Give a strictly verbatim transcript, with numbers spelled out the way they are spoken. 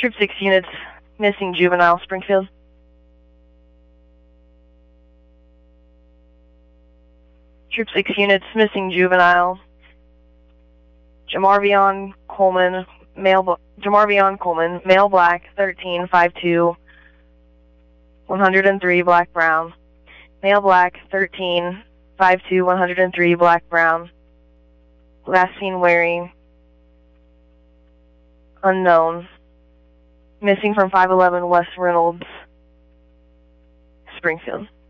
Troop six units, missing juvenile, Springfield. Troop six units, missing juvenile. Jamarvion Coleman, male, Jamarvion Coleman, male black, thirteen, five two, one hundred three, black brown. Male black, thirteen, five two, one hundred three, black brown. Last seen wearing unknown. Missing from five eleven West Reynolds, Springfield.